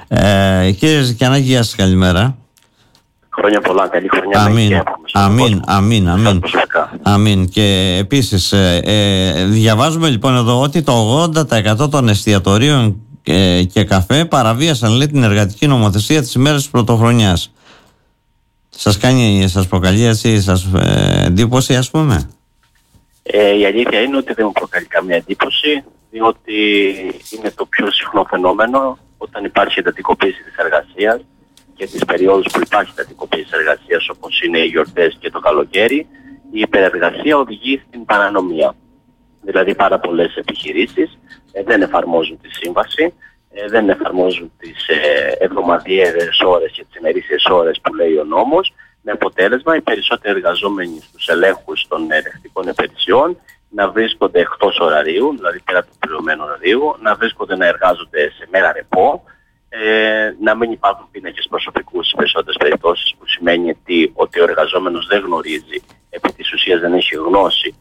Κύριε Ζικιανάκη, γεια σας, καλημέρα. Χρόνια πολλά, καλή χρονιά. Αμήν. Και επίσης διαβάζουμε λοιπόν εδώ ότι το 80% των εστιατορίων και καφέ παραβίασαν, λέει, την εργατική νομοθεσία της ημέρας της Πρωτοχρονιάς. Σας προκαλεί έτσι εντύπωση, ας πούμε? Η αλήθεια είναι ότι δεν μου προκαλεί καμία εντύπωση, διότι είναι το πιο συχνό φαινόμενο όταν υπάρχει εντατικοποίηση της εργασίας και τις περιόδους που υπάρχει εντατικοποίηση της εργασίας, όπως είναι οι γιορτές και το καλοκαίρι. Η υπερεργασία οδηγεί στην παρανομία. Δηλαδή πάρα πολλές επιχειρήσεις δεν εφαρμόζουν τη σύμβαση, δεν εφαρμόζουν τις εβδομαδιαίες ώρες και τις ημερήσιες ώρες που λέει ο νόμος, με αποτέλεσμα οι περισσότεροι εργαζόμενοι στους ελέγχους των ελεγκτικών υπηρεσιών να βρίσκονται εκτός ωραρίου, δηλαδή πέρα από το πληρωμένο ωραρίου, να βρίσκονται να εργάζονται σε μέρα ρεπό, να μην υπάρχουν πίνακες προσωπικού στις περισσότερες περιπτώσεις, που σημαίνει ότι ο εργαζόμενος δεν γνωρίζει, επί της ουσίας δεν έχει γνώση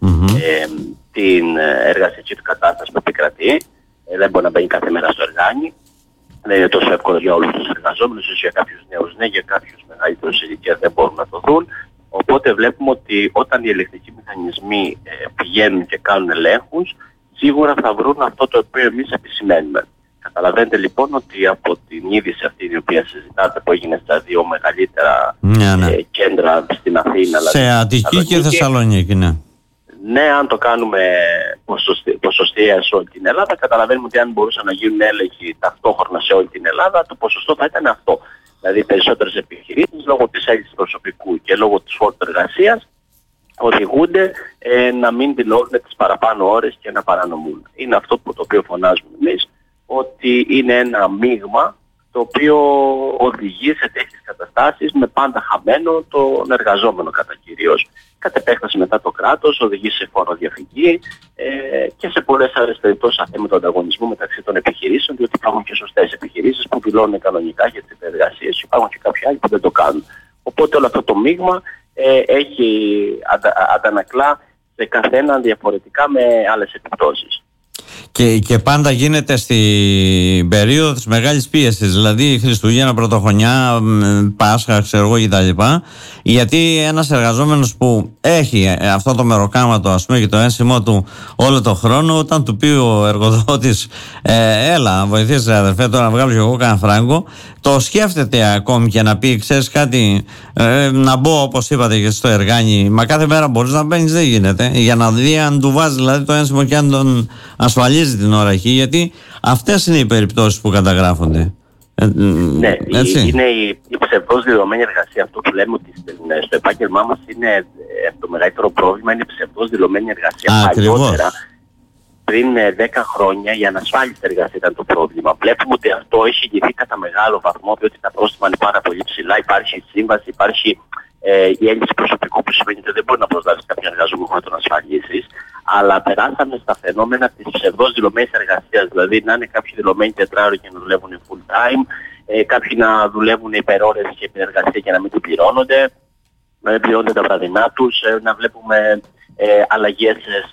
την εργασιακή του κατάσταση που επικρατεί, δεν μπορεί να μπαίνει κάθε μέρα στο εργάνι. Δεν είναι τόσο εύκολο για όλους τους εργαζόμενους, ίσως για κάποιους νέους ναι, για κάποιους μεγαλύτερους ηλικίας δεν μπορούν να το δουν. Οπότε βλέπουμε ότι όταν οι ελεγκτικοί μηχανισμοί πηγαίνουν και κάνουν ελέγχους, σίγουρα θα βρουν αυτό το οποίο εμείς επισημαίνουμε. Καταλαβαίνετε λοιπόν ότι από την είδηση αυτή η οποία συζητάτε, που έγινε στα δύο μεγαλύτερα κέντρα στην Αθήνα, σε Αττική και Θεσσαλονίκη, ναι. Ναι, αν το κάνουμε ποσοστιαία σε όλη την Ελλάδα, καταλαβαίνουμε ότι αν μπορούσαν να γίνουν έλεγχοι ταυτόχρονα σε όλη την Ελλάδα, το ποσοστό θα ήταν αυτό. Δηλαδή, περισσότερες επιχειρήσεις λόγω της έλλειψης προσωπικού και λόγω της φόρτου εργασίας οδηγούνται να μην δηλώνουν τις παραπάνω ώρες και να παρανομούν. Είναι αυτό το οποίο φωνάζουμε εμείς, ότι είναι ένα μείγμα το οποίο οδηγεί σε τέτοιες καταστάσεις, με πάντα χαμένο τον εργαζόμενο κατά κυρίως. Κατ' επέκταση μετά το κράτος οδηγεί σε φοροδιαφυγή και σε πολλές άλλες περιπτώσεις αθέμητο ανταγωνισμού μεταξύ των επιχειρήσεων, διότι υπάρχουν και σωστές επιχειρήσεις που δηλώνουν κανονικά για τις υπεργασίες και υπάρχουν και κάποιοι άλλοι που δεν το κάνουν. Οπότε όλο αυτό το μείγμα αντανακλά σε καθέναν διαφορετικά με άλλες επιπτώσεις. Και πάντα γίνεται στην περίοδο της μεγάλης πίεσης, δηλαδή Χριστούγεννα, Πρωτοχρονιά, Πάσχα, ξέρω εγώ κτλ. Γιατί ένας εργαζόμενος που έχει αυτό το μεροκάματο, ας πούμε, και το ένσημο του όλο το χρόνο, όταν του πει ο εργοδότης έλα, βοηθήστε αδερφέ, τώρα να βγάλω και εγώ κανένα φράγκο, το σκέφτεται ακόμη και να πει, ξέρεις κάτι, να μπω όπως είπατε και στο εργάνι, μα κάθε μέρα μπορείς να μπαίνεις, δεν γίνεται, για να δει αν του βάζει δηλαδή το ένσημο και αν τον ασφαλίζει την ώρα εκεί, γιατί αυτές είναι οι περιπτώσεις που καταγράφονται. Ναι, είναι η ψευδώς δηλωμένη εργασία. Αυτό που λέμε ότι στο επάγγελμά μας είναι το μεγαλύτερο πρόβλημα, είναι η ψευδώς δηλωμένη εργασία. Παλιότερα, πριν 10 χρόνια, η ανασφάλιστη εργασία ήταν το πρόβλημα. Βλέπουμε ότι αυτό έχει λυθεί κατά μεγάλο βαθμό, διότι τα πρόστιμα είναι πάρα πολύ ψηλά. Υπάρχει η σύμβαση, υπάρχει η έλλειψη προσωπικού, που σημαίνει ότι δεν μπορεί να προσλάβεις κάποιον εργαζόμενο να τον ασφαλίσεις. Αλλά περάσαμε στα φαινόμενα της ψευδώς δηλωμένης εργασίας. Δηλαδή να είναι κάποιοι δηλωμένοι τετράωροι και να δουλεύουν full time, κάποιοι να δουλεύουν υπερώρες και υπερεργασία και να μην την πληρώνονται, να μην πληρώνονται τα βραδινά τους, να βλέπουμε αλλαγές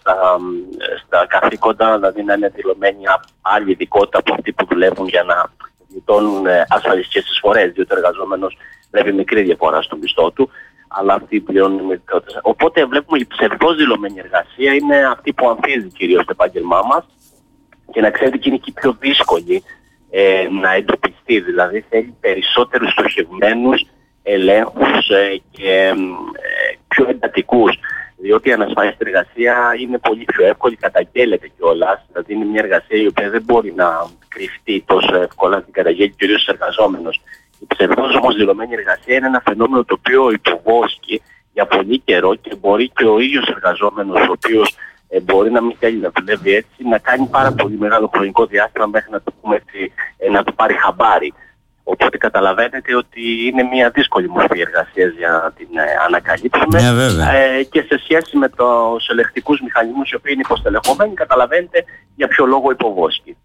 στα καθήκοντα, δηλαδή να είναι δηλωμένοι άλλη ειδικότητα από αυτοί που δουλεύουν για να γλιτώνουν ασφαλιστικές εισφορές, διότι ο εργαζόμενος βλέπει μικρή διαφορά στο μισθό του, αλλά αυτοί πληρώνουν μικρότερες. Οπότε βλέπουμε η ψευδώς δηλωμένη εργασία είναι αυτή που ανθίζει κυρίως το επάγγελμά μας, και να ξέρετε και είναι και πιο δύσκολη να εντοπιστεί, δηλαδή θέλει περισσότερους στοχευμένους ελέγχους και πιο εντατικούς, διότι η ανασφάλιστη εργασία είναι πολύ πιο εύκολη, καταγγέλλεται κιόλας, δηλαδή είναι μια εργασία η οποία δεν μπορεί να κρυφτεί τόσο εύκολα, την καταγγέλει κυρίως στους εργαζόμενους. Η ψευδώς όμως δηλωμένη εργασία είναι ένα φαινόμενο το οποίο υποβόσκει για πολύ καιρό και μπορεί και ο ίδιος εργαζόμενος, ο οποίος μπορεί να μην θέλει να δουλεύει έτσι, να κάνει πάρα πολύ μεγάλο χρονικό διάστημα μέχρι να το πούμε έτσι, να το πάρει χαμπάρι. Οπότε καταλαβαίνετε ότι είναι μια δύσκολη μορφή εργασίας για να την ανακαλύψουμε. Και σε σχέση με τους ελεγκτικούς μηχανισμούς οι οποίοι είναι υποστελεχωμένοι, καταλαβαίνετε για ποιο λόγο υποβόσκει.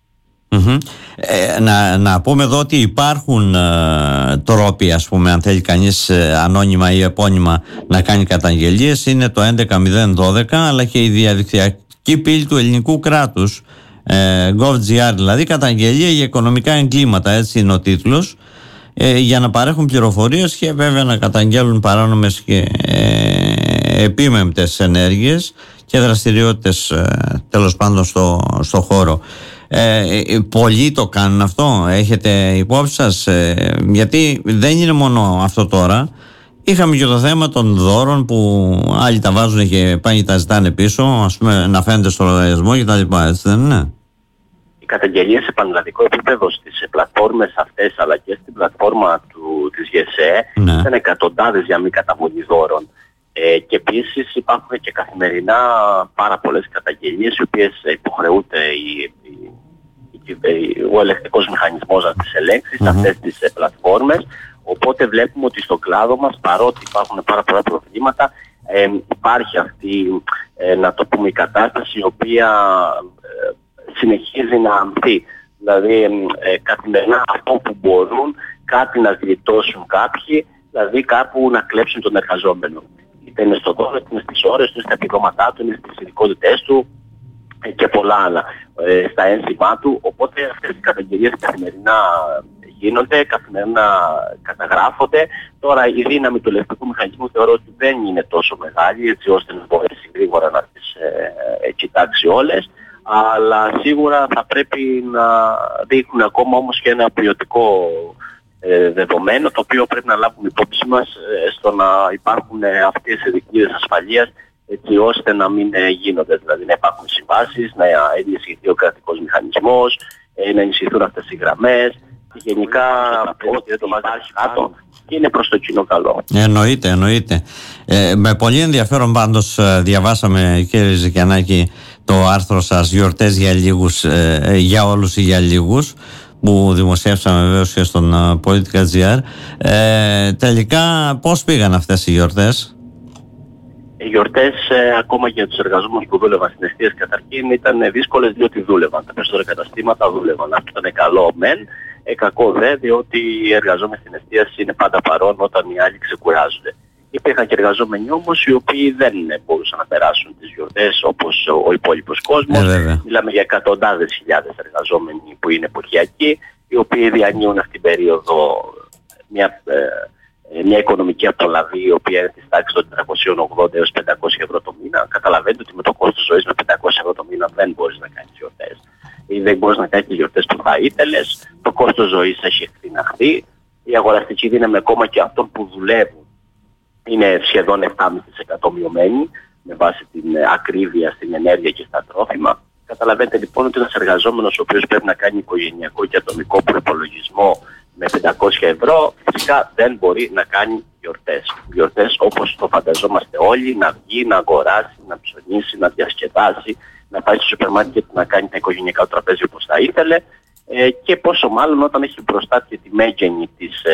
Να πούμε εδώ ότι υπάρχουν τρόποι, ας πούμε, αν θέλει κανείς ανώνυμα ή επώνυμα να κάνει καταγγελίες. Είναι το 11012, αλλά και η διαδικτυακή πύλη του ελληνικού κράτους gov.gr δηλαδή, καταγγελία για οικονομικά εγκλήματα, έτσι είναι ο τίτλος, για να παρέχουν πληροφορίες και βέβαια να καταγγέλουν παράνομες και επίμεμπτες ενέργειες και δραστηριότητες τέλος πάντων στο χώρο. Πολλοί το κάνουν αυτό, έχετε υπόψη σας? Γιατί δεν είναι μόνο αυτό τώρα. Είχαμε και το θέμα των δώρων που άλλοι τα βάζουν και πάνε και τα ζητάνε πίσω, ας πούμε, να φαίνεται στο λογαριασμό και τα λοιπά, έτσι δεν είναι? Οι καταγγελίες σε πανελλαδικό επίπεδο στις πλατφόρμες αυτές αλλά και στην πλατφόρμα της ΓΕΣΕ ήταν εκατοντάδες για μη καταβολή δώρων. Και επίσης υπάρχουν και καθημερινά πάρα πολλές καταγγελίες οι οποίες υποχρεούται ο ελεγκτικός μηχανισμός να τις ελέγξει σε αυτές τις πλατφόρμες. Οπότε βλέπουμε ότι στον κλάδο μας, παρότι υπάρχουν πάρα πολλά προβλήματα, υπάρχει αυτή, να το πούμε, η κατάσταση η οποία συνεχίζει να ανθεί. Δηλαδή καθημερινά αυτό που μπορούν κάτι να γλιτώσουν κάποιοι, δηλαδή κάπου να κλέψουν τον εργαζόμενο. Είτε είναι στο δώρο, είτε είναι στις ώρες του, στα επιδόματά του, είτε στις ειδικότητές του και πολλά άλλα, στα ένσημά του. Οπότε αυτές οι καταγγελίες καθημερινά γίνονται, καθημερινά καταγράφονται. Τώρα η δύναμη του ελεγκτικού μηχανισμού θεωρώ ότι δεν είναι τόσο μεγάλη, έτσι ώστε να μπορέσει γρήγορα να τις κοιτάξει όλες, αλλά σίγουρα θα πρέπει να δείχνουν ακόμα όμως και ένα ποιοτικό δεδομένο, το οποίο πρέπει να λάβουμε υπόψη μας στο να υπάρχουν αυτές οι δικλείδες ασφαλείας, έτσι ώστε να μην γίνονται, δηλαδή να υπάρχουν συμβάσεις, να ενισχυθεί ο κρατικός μηχανισμός, να ενισχυθούν αυτές οι γραμμές. Γενικά ό,τι δεν το βάζει κάτω και είναι προς το κοινό καλό. Εννοείται. Με πολύ ενδιαφέρον πάντως διαβάσαμε, κύριε Ζικιανάκη, το άρθρο σας «Γιορτές για λίγους, για όλους ή για λίγους», που δημοσιεύσαμε βεβαίως και στον Politica.gr. Τελικά πώς πήγαν αυτές οι γιορτές? Οι γιορτές ακόμα για τους εργαζόμενους που δούλευαν στην εστίαση καταρχήν ήταν δύσκολες, διότι δούλευαν. Τα περισσότερα καταστήματα δούλευαν. Αυτό ήταν καλό μεν, κακό δε, διότι οι εργαζόμενοι στην εστίαση είναι πάντα παρόν όταν οι άλλοι ξεκουράζονται. Υπήρχαν και εργαζόμενοι όμως οι οποίοι δεν μπορούσαν να περάσουν τις γιορτές όπως ο υπόλοιπος κόσμος. Μιλάμε για εκατοντάδες χιλιάδες εργαζόμενοι που είναι εποχιακοί, οι οποίοι διανύουν αυτήν την περίοδο μια οικονομική απολαβή η οποία είναι της τάξης των 480 έως 500 ευρώ το μήνα. Καταλαβαίνετε ότι με το κόστος ζωής με 500 ευρώ το μήνα δεν μπορείς να κάνεις γιορτές. Ή δεν μπορείς να κάνεις γιορτές που θα ήθελες. Το κόστος ζωής έχει εκτιναχθεί. Η αγοραστική δύναμη ακόμα και αυτών που δουλεύουν είναι σχεδόν 7,5% μειωμένη με βάση την ακρίβεια στην ενέργεια και στα τρόφιμα. Καταλαβαίνετε λοιπόν ότι ένας εργαζόμενος ο οποίος πρέπει να κάνει οικογενειακό και ατομικό προϋπολογισμό με 500 ευρώ φυσικά δεν μπορεί να κάνει γιορτές. Γιορτές όπως το φανταζόμαστε όλοι, να βγει, να αγοράσει, να ψωνίσει, να διασκεδάσει, να πάει στο σούπερ μάρκετ να κάνει τα οικογενειακά τραπέζια όπως θα ήθελε, και πόσο μάλλον όταν έχει μπροστά και τη μέγενη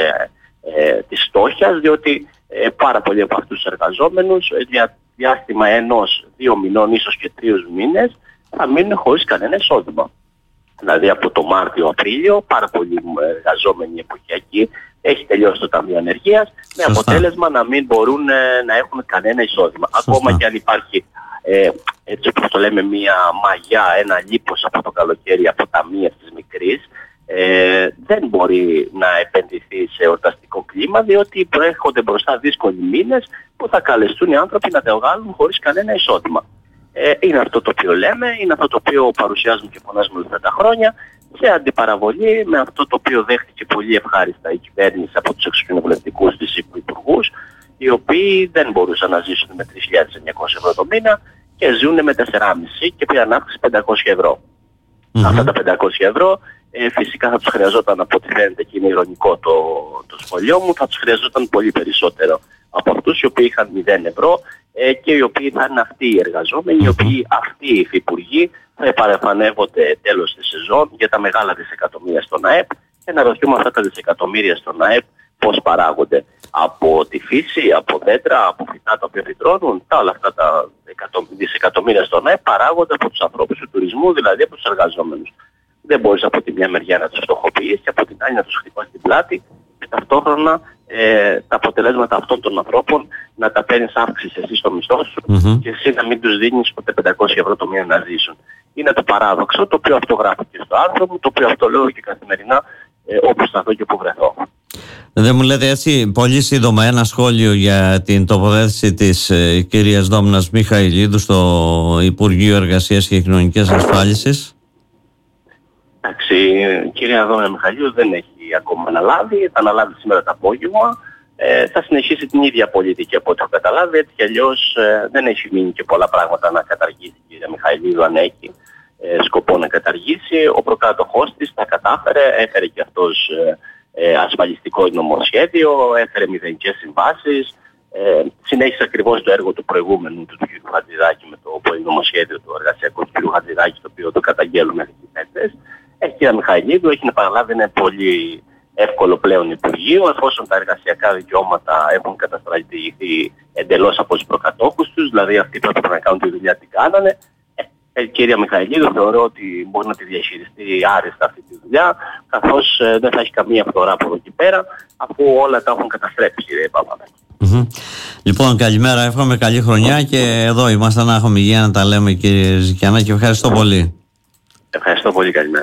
της φτώχειας, διότι πάρα πολλοί από αυτούς τους εργαζόμενους για διάστημα 1-2 μηνών, ίσως και 3 μήνες, θα μείνουν χωρίς κανένα εισόδημα. Δηλαδή από το Μάρτιο-Απρίλιο πάρα πολλοί εργαζόμενοι εποχιακοί έχει τελειώσει το Ταμείο Ανεργίας, με αποτέλεσμα να μην μπορούν να έχουν κανένα εισόδημα. Ακόμα και αν υπάρχει έτσι όπως το λέμε μια μαγιά, ένα λίπος από το καλοκαίρι από ταμεία της μικρής, δεν μπορεί να επενδυθεί σε εορταστικό κλίμα, διότι προέρχονται μπροστά δύσκολοι μήνες που θα καλεστούν οι άνθρωποι να τα βγάλουν χωρίς κανένα εισόδημα. Είναι αυτό το οποίο λέμε, είναι αυτό το οποίο παρουσιάζουμε και φωνάζουμε όλα αυτά τα χρόνια, σε αντιπαραβολή με αυτό το οποίο δέχτηκε πολύ ευχάριστα η κυβέρνηση από τους εξοκοινοβουλευτικούς της υπουργούς, οι οποίοι δεν μπορούσαν να ζήσουν με 3.900 ευρώ το μήνα και ζουν με 4,5 και πήραν αύξηση 500 ευρώ. Αυτά τα 500 ευρώ φυσικά θα τους χρειαζόταν, από ό,τι φαίνεται και είναι ηρωνικό το σχολείο μου, θα τους χρειαζόταν πολύ περισσότερο από αυτούς οι οποίοι είχαν 0 ευρώ και οι οποίοι θα είναι αυτοί οι εργαζόμενοι, οι οποίοι αυτοί οι υφυπουργοί θα επανεφανεύονται τέλος της σεζόν για τα μεγάλα δισεκατομμύρια στον ΑΕΠ και να ρωτήσουμε αυτά τα δισεκατομμύρια στον ΑΕΠ πώς παράγονται. Από τη φύση, από δέντρα, από φυτά τα οποία φυτρώνουν, όλα αυτά τα δισεκατομμύρια στον ΑΕΠ παράγονται από τους ανθρώπους του τουρισμού, δηλαδή από τους εργαζόμενους. Δεν μπορείς από τη μια μεριά να τους φτωχοποιείς και από την άλλη να τους χτυπάς την πλάτη και ταυτόχρονα τα αποτελέσματα αυτών των ανθρώπων να τα παίρνεις αύξηση εσύ στο μισθό σου και εσύ να μην τους δίνεις ούτε 500 ευρώ το μήνα να ζήσουν. είναι το παράδοξο, το οποίο αυτό γράφω και στο άρθρο μου, το οποίο αυτό λέω και καθημερινά όπου σταθώ και όπου βρεθώ. Δεν μου λέτε έτσι πολύ σύντομα ένα σχόλιο για την τοποθέτηση της κυρίας Δόμνας Μιχαηλίδου στο Υπουργείο Εργασίας και Κοινωνικής Ασφάλισης? Εντάξει, η κυρία Δόμνα Μιχαηλίδου δεν έχει ακόμα αναλάβει, θα αναλάβει σήμερα το απόγευμα. Θα συνεχίσει την ίδια πολιτική από ό,τι έχω καταλάβει, έτσι κι αλλιώς δεν έχει μείνει και πολλά πράγματα να καταργήσει η κυρία Μιχαηλίδου, αν έχει σκοπό να καταργήσει. Ο προκάτοχός της τα κατάφερε, έφερε και αυτός ασφαλιστικό νομοσχέδιο, έφερε μηδενικές συμβάσεις, συνέχισε ακριβώς το έργο του προηγούμενου του κ. Χατζηδάκη με το νομοσχέδιο του εργασιακού του κ. Χατζηδάκη, το οποίο το καταγγέλουν μέχρι τις. Η κυρία Μιχαηλίδου έχει να παραλάβει ένα πολύ εύκολο πλέον Υπουργείο, εφόσον τα εργασιακά δικαιώματα έχουν καταστρατηγηθεί εντελώς από τους προκατόχους τους, δηλαδή αυτοί που έπρεπε να κάνουν τη δουλειά την κάνανε. Η κυρία Μιχαηλίδου θεωρώ ότι μπορεί να τη διαχειριστεί άριστα αυτή τη δουλειά, καθώς δεν θα έχει καμία φθορά από εδώ και πέρα, αφού όλα τα έχουν καταστρέψει, κύριε Παπαδάκη. Λοιπόν, καλημέρα, εύχομαι καλή χρονιά και εδώ είμαστε να έχουμε υγεία να τα λέμε, κύριε Ζικιανάκη, και ευχαριστώ πολύ. Ευχαριστώ πολύ, καλημέρα.